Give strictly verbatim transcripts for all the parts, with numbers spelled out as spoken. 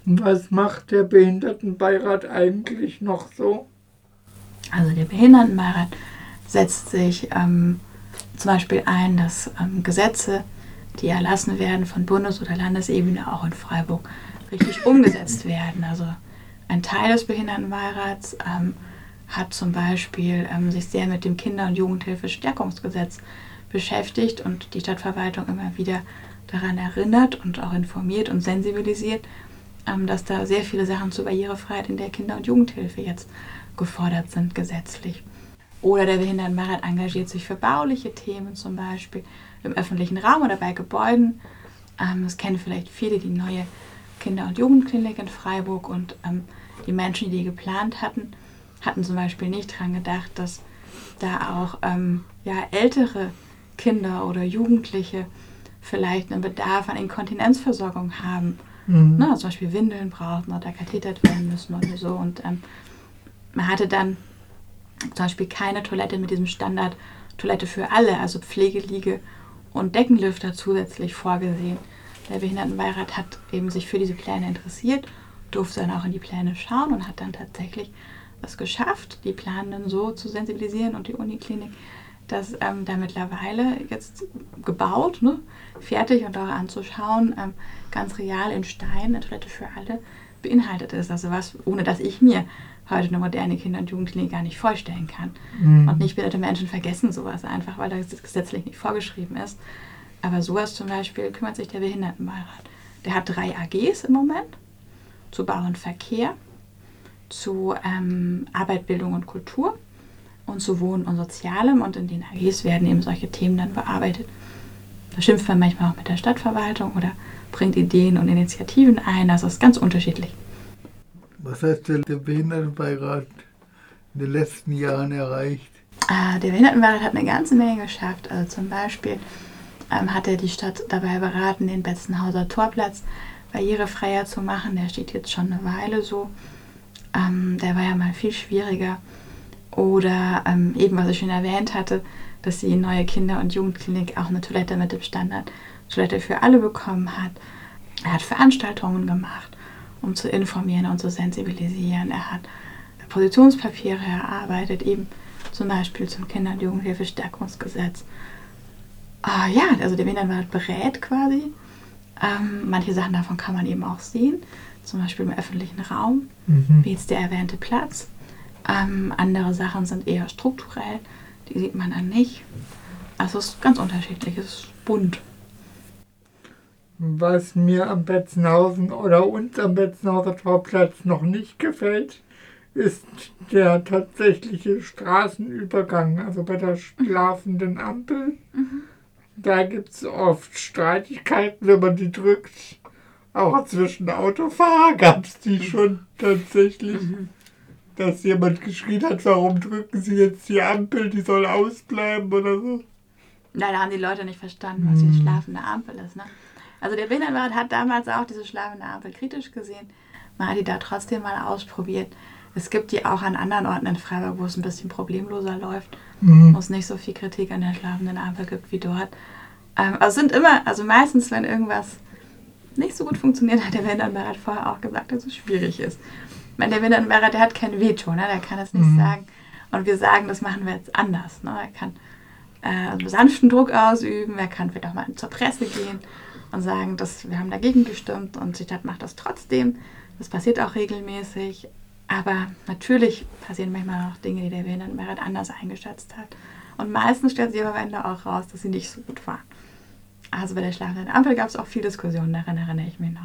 Was macht der Behindertenbeirat eigentlich noch so? Also der Behindertenbeirat setzt sich ähm, zum Beispiel ein, dass ähm, Gesetze, die erlassen werden von Bundes- oder Landesebene, auch in Freiburg richtig umgesetzt werden. Also ein Teil des Behindertenbeirats ähm, hat zum Beispiel ähm, sich sehr mit dem Kinder- und Jugendhilfestärkungsgesetz beschäftigt und die Stadtverwaltung immer wieder daran erinnert und auch informiert und sensibilisiert, ähm, dass da sehr viele Sachen zur Barrierefreiheit in der Kinder- und Jugendhilfe jetzt gefordert sind gesetzlich. Oder der Behindertenbeirat engagiert sich für bauliche Themen, zum Beispiel im öffentlichen Raum oder bei Gebäuden. Ähm, das kennen vielleicht viele, die neue Kinder- und Jugendklinik in Freiburg, und ähm, die Menschen, die die geplant hatten, hatten zum Beispiel nicht daran gedacht, dass da auch ähm, ja, ältere Kinder oder Jugendliche vielleicht einen Bedarf an Inkontinenzversorgung haben. Mhm. Ne, zum Beispiel Windeln brauchen oder kathetert werden müssen oder so. Und ähm, man hatte dann zum Beispiel keine Toilette mit diesem Standard Toilette für alle, also Pflegeliege und Deckenlüfter zusätzlich vorgesehen. Der Behindertenbeirat hat eben sich für diese Pläne interessiert, durfte dann auch in die Pläne schauen und hat dann tatsächlich es geschafft, die Planenden so zu sensibilisieren und die Uniklinik, dass ähm, da mittlerweile jetzt gebaut, ne, fertig und auch anzuschauen, ähm, ganz real in Stein eine Toilette für alle beinhaltet ist. Also was, ohne dass ich mir heute eine moderne Kinder- und Jugendklinik gar nicht vorstellen kann. Mhm. Und nicht behinderte Menschen vergessen sowas einfach, weil das gesetzlich nicht vorgeschrieben ist. Aber sowas zum Beispiel kümmert sich der Behindertenbeirat. Der hat drei A Gs im Moment, zu Bau und Verkehr, zu ähm, Arbeit, Bildung und Kultur und zu Wohnen und Sozialem. Und in den A Gs werden eben solche Themen dann bearbeitet. Da schimpft man manchmal auch mit der Stadtverwaltung oder bringt Ideen und Initiativen ein. Das ist ganz unterschiedlich. Was hat der Behindertenbeirat in den letzten Jahren erreicht? Äh, der Behindertenbeirat hat eine ganze Menge geschafft. Also zum Beispiel ähm, hat er die Stadt dabei beraten, den Betzenhauser Torplatz barrierefreier zu machen. Der steht jetzt schon eine Weile so. Ähm, der war ja mal viel schwieriger. Oder ähm, eben, was ich schon erwähnt hatte, dass die neue Kinder- und Jugendklinik auch eine Toilette mit dem Standard Toilette für alle bekommen hat. Er hat Veranstaltungen gemacht, um zu informieren und zu sensibilisieren. Er hat Positionspapiere erarbeitet, eben zum Beispiel zum Kinder- und Jugendhilfestärkungsgesetz. Ah, ja, also der Behindertenbeirat berät quasi. Ähm, manche Sachen davon kann man eben auch sehen, zum Beispiel im öffentlichen Raum, mhm. wie jetzt der erwähnte Platz. Ähm, andere Sachen sind eher strukturell, die sieht man dann nicht. Also es ist ganz unterschiedlich, es ist bunt. Was mir am Betzenhausen oder uns am Betzenhauser Torplatz noch nicht gefällt, ist der tatsächliche Straßenübergang, also bei der schlafenden Ampel. Mhm. Da gibt es oft Streitigkeiten, wenn man die drückt. Auch zwischen Autofahrern gab es die schon tatsächlich. Mhm. Dass jemand geschrien hat, warum drücken Sie jetzt die Ampel, die soll ausbleiben oder so. Leider haben die Leute nicht verstanden, was die schlafende Ampel ist. Ne? Also der Behindertenbeirat hat damals auch diese schlafende Ampel kritisch gesehen. Man hat die da trotzdem mal ausprobiert. Es gibt die auch an anderen Orten in Freiburg, wo es ein bisschen problemloser läuft, mhm. wo es nicht so viel Kritik an der schlafenden Ampel gibt wie dort. Ähm, also sind immer, also meistens, wenn irgendwas nicht so gut funktioniert, hat der Behindertenbeirat vorher auch gesagt, dass es schwierig ist. Ich meine, der Behindertenbeirat, der hat kein Veto, ne? Der kann es nicht mhm. sagen. Und wir sagen, das machen wir jetzt anders. Ne? Er kann äh, sanften Druck ausüben, er kann vielleicht auch mal zur Presse gehen und sagen, dass wir haben dagegen gestimmt und die Stadt macht das trotzdem. Das passiert auch regelmäßig. Aber natürlich passieren manchmal auch Dinge, die der Behindertenbeirat anders eingeschätzt hat. Und meistens stellt sich aber am Ende auch raus, dass sie nicht so gut waren. Also bei der schlafenden Ampel gab es auch viel Diskussion, daran erinnere ich mich noch.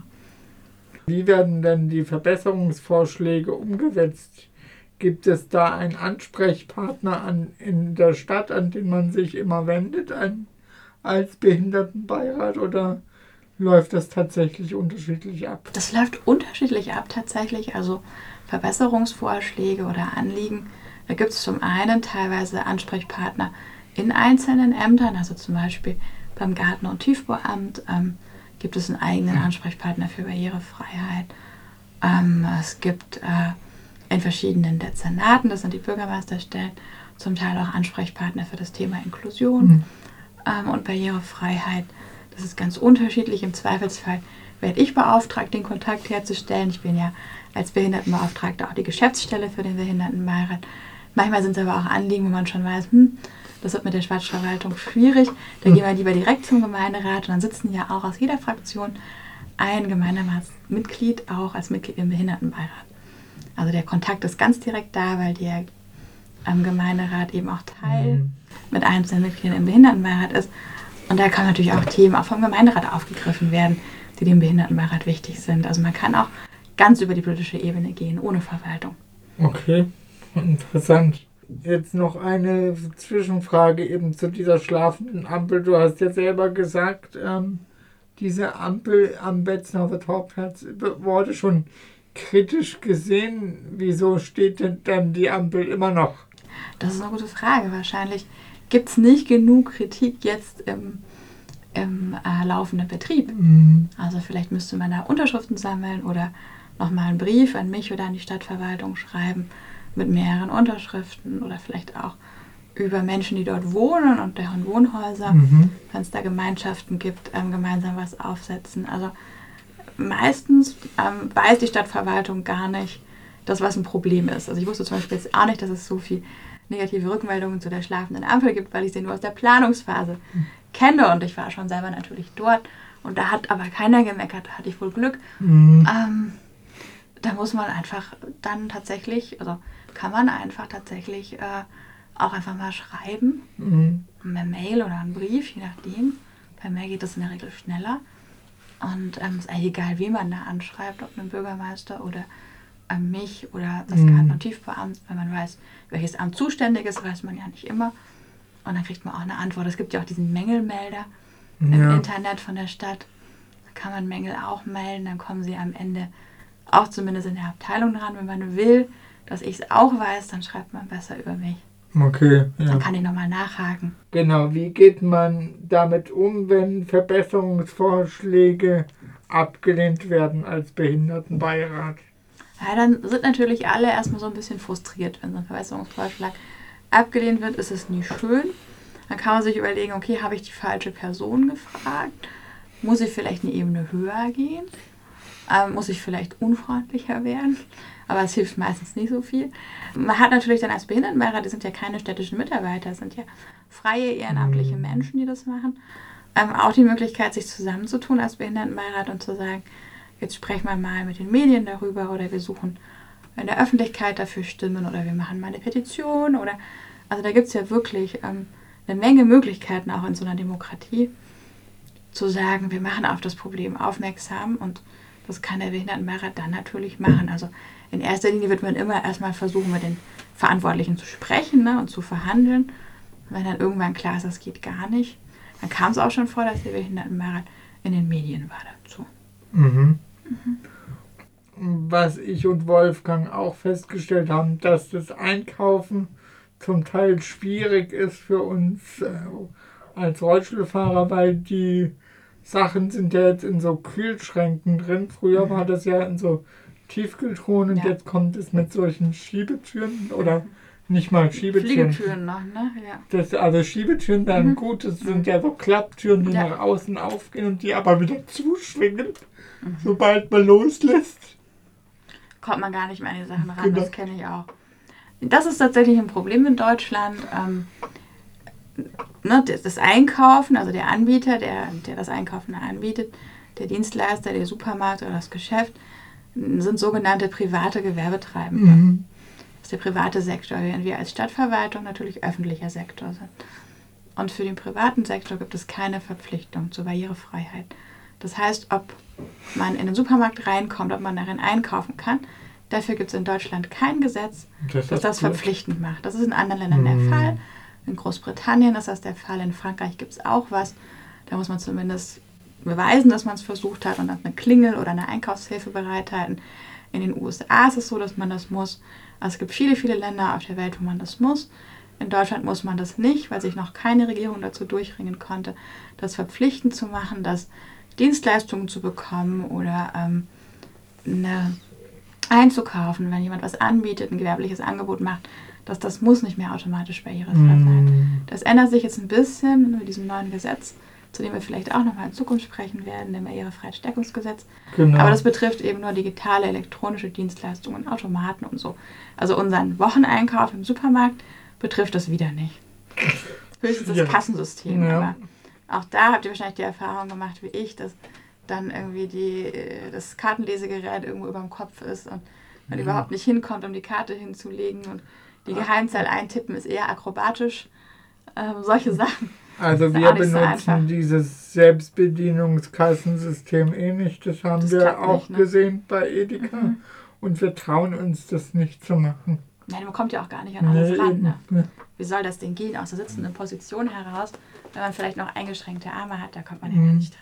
Wie werden denn die Verbesserungsvorschläge umgesetzt? Gibt es da einen Ansprechpartner an, in der Stadt, an den man sich immer wendet, ein, als Behindertenbeirat, oder läuft das tatsächlich unterschiedlich ab? Das läuft unterschiedlich ab tatsächlich, also Verbesserungsvorschläge oder Anliegen. Da gibt es zum einen teilweise Ansprechpartner in einzelnen Ämtern, also zum Beispiel beim Garten- und Tiefbauamt ähm, gibt es einen eigenen Ansprechpartner für Barrierefreiheit. Ähm, es gibt äh, in verschiedenen Dezernaten, das sind die Bürgermeisterstellen, zum Teil auch Ansprechpartner für das Thema Inklusion mhm. ähm, und Barrierefreiheit. Das ist ganz unterschiedlich. Im Zweifelsfall werde ich beauftragt, den Kontakt herzustellen. Ich bin ja als Behindertenbeauftragte auch die Geschäftsstelle für den Behindertenbeirat. Manchmal sind es aber auch Anliegen, wo man schon weiß, hm, das wird mit der Stadtverwaltung schwierig. Da gehen wir lieber direkt zum Gemeinderat. Und dann sitzen ja auch aus jeder Fraktion ein Gemeinderatsmitglied, auch als Mitglied im Behindertenbeirat. Also der Kontakt ist ganz direkt da, weil der am Gemeinderat eben auch Teil mhm. mit einzelnen Mitgliedern im Behindertenbeirat ist. Und da können natürlich auch Themen auch vom Gemeinderat aufgegriffen werden, die dem Behindertenbeirat wichtig sind. Also man kann auch ganz über die politische Ebene gehen, ohne Verwaltung. Okay, interessant. Jetzt noch eine Zwischenfrage eben zu dieser schlafenden Ampel. Du hast ja selber gesagt, ähm, diese Ampel am Betznauer Torplatz wurde schon kritisch gesehen. Wieso steht denn dann die Ampel immer noch? Das ist eine gute Frage. Wahrscheinlich gibt es nicht genug Kritik jetzt im, im äh, laufenden Betrieb. Mhm. Also vielleicht müsste man da Unterschriften sammeln oder nochmal einen Brief an mich oder an die Stadtverwaltung schreiben mit mehreren Unterschriften oder vielleicht auch über Menschen, die dort wohnen und deren Wohnhäuser, mhm. wenn es da Gemeinschaften gibt, ähm, gemeinsam was aufsetzen. Also meistens ähm, weiß die Stadtverwaltung gar nicht, dass was ein Problem ist. Also ich wusste zum Beispiel jetzt auch nicht, dass es so viel negative Rückmeldungen zu der schlafenden Ampel gibt, weil ich sie nur aus der Planungsphase mhm. kenne und ich war schon selber natürlich dort und da hat aber keiner gemeckert, da hatte ich wohl Glück. Mhm. Ähm, da muss man einfach dann tatsächlich, also kann man einfach tatsächlich äh, auch einfach mal schreiben, mhm. eine Mail oder einen Brief, je nachdem. Per Mail geht das in der Regel schneller. Und es ähm, ist eigentlich egal, wen man da anschreibt, ob einen Bürgermeister oder ähm, mich oder das mhm. Kartennotivbeamt, wenn man weiß, welches Amt zuständig ist, weiß man ja nicht immer. Und dann kriegt man auch eine Antwort. Es gibt ja auch diesen Mängelmelder ja. im Internet von der Stadt. Da kann man Mängel auch melden, dann kommen sie am Ende auch zumindest in der Abteilung dran. Wenn man will, dass ich es auch weiß, dann schreibt man besser über mich. Okay. Ja. Dann kann ich nochmal nachhaken. Genau, wie geht man damit um, wenn Verbesserungsvorschläge abgelehnt werden als Behindertenbeirat? Ja, dann sind natürlich alle erstmal so ein bisschen frustriert, wenn so ein Verbesserungsvorschlag abgelehnt wird, ist es nie schön. Dann kann man sich überlegen, okay, habe ich die falsche Person gefragt? Muss ich vielleicht eine Ebene höher gehen? Ähm, muss ich vielleicht unfreundlicher werden? Aber es hilft meistens nicht so viel. Man hat natürlich dann als Behindertenbeirat, die sind ja keine städtischen Mitarbeiter, das sind ja freie, ehrenamtliche Menschen, die das machen, ähm, auch die Möglichkeit, sich zusammenzutun als Behindertenbeirat und zu sagen, jetzt sprechen wir mal mit den Medien darüber oder wir suchen in der Öffentlichkeit dafür Stimmen oder wir machen mal eine Petition oder, also da gibt es ja wirklich ähm, eine Menge Möglichkeiten auch in so einer Demokratie, zu sagen, wir machen auf das Problem aufmerksam und das kann der Behindertenbeirat dann natürlich machen. Also in erster Linie wird man immer erstmal versuchen, mit den Verantwortlichen zu sprechen, ne, und zu verhandeln. Wenn dann irgendwann klar ist, das geht gar nicht, dann kam es auch schon vor, dass der Behindertenbeirat in den Medien war dazu. Mhm. Mhm. Was ich und Wolfgang auch festgestellt haben, dass das Einkaufen zum Teil schwierig ist für uns äh, als Rollstuhlfahrer, weil die Sachen sind ja jetzt in so Kühlschränken drin. Früher war das ja in so Tiefkühltruhen und ja. jetzt kommt es mit solchen Schiebetüren oder nicht mal Schiebetüren. Fliegetüren noch, ne? Ja. Das, also Schiebetüren dann mhm. gut, das sind ja so Klapptüren, die ja. nach außen aufgehen und die aber wieder zuschwingen, mhm. sobald man loslässt. Kommt man gar nicht mehr an die Sachen ran, genau. Das kenne ich auch. Das ist tatsächlich ein Problem in Deutschland. Ähm, ne, das Einkaufen, also der Anbieter, der, der das Einkaufen anbietet, der Dienstleister, der Supermarkt oder das Geschäft, sind sogenannte private Gewerbetreibende. Mhm. Das ist der private Sektor, während wir als Stadtverwaltung natürlich öffentlicher Sektor sind. Und für den privaten Sektor gibt es keine Verpflichtung zur Barrierefreiheit. Das heißt, ob man in den Supermarkt reinkommt, ob man darin einkaufen kann, dafür gibt es in Deutschland kein Gesetz, das das, das verpflichtend macht. Das ist in anderen Ländern mhm. der Fall. In Großbritannien ist das der Fall, in Frankreich gibt es auch was. Da muss man zumindest beweisen, dass man es versucht hat und dann eine Klingel oder eine Einkaufshilfe bereithalten. In den U S A ist es so, dass man das muss. Also es gibt viele, viele Länder auf der Welt, wo man das muss. In Deutschland muss man das nicht, weil sich noch keine Regierung dazu durchringen konnte, das verpflichtend zu machen, dass Dienstleistungen zu bekommen oder ähm, eine einzukaufen, wenn jemand was anbietet, ein gewerbliches Angebot macht, dass das muss nicht mehr automatisch barrierefrei sein. Mm. Das ändert sich jetzt ein bisschen mit diesem neuen Gesetz zu dem wir vielleicht auch nochmal in Zukunft sprechen werden, dem Barrierefreiheitsstärkungsgesetz. Genau. Aber das betrifft eben nur digitale, elektronische Dienstleistungen, Automaten und so. Also unseren Wocheneinkauf im Supermarkt betrifft das wieder nicht. Höchstens das Ja. Kassensystem. Ja. Aber auch da habt ihr wahrscheinlich die Erfahrung gemacht wie ich, dass dann irgendwie die, das Kartenlesegerät irgendwo über dem Kopf ist und man Ja. überhaupt nicht hinkommt, um die Karte hinzulegen. Und die Geheimzahl eintippen ist eher akrobatisch. Ähm, solche Sachen. Also Ist wir auch nicht so einfach. benutzen dieses Selbstbedienungskassensystem eh nicht. Das haben Das wir klappt auch nicht, ne? gesehen bei Edeka. Mhm. Und wir trauen uns das nicht zu machen. Nein, man kommt ja auch gar nicht an alles Nee, ran. eben. Ne? Ja. Wie soll das denn gehen? Aus der sitzenden Position heraus, wenn man vielleicht noch eingeschränkte Arme hat, da kommt man ja Mhm. gar nicht dran.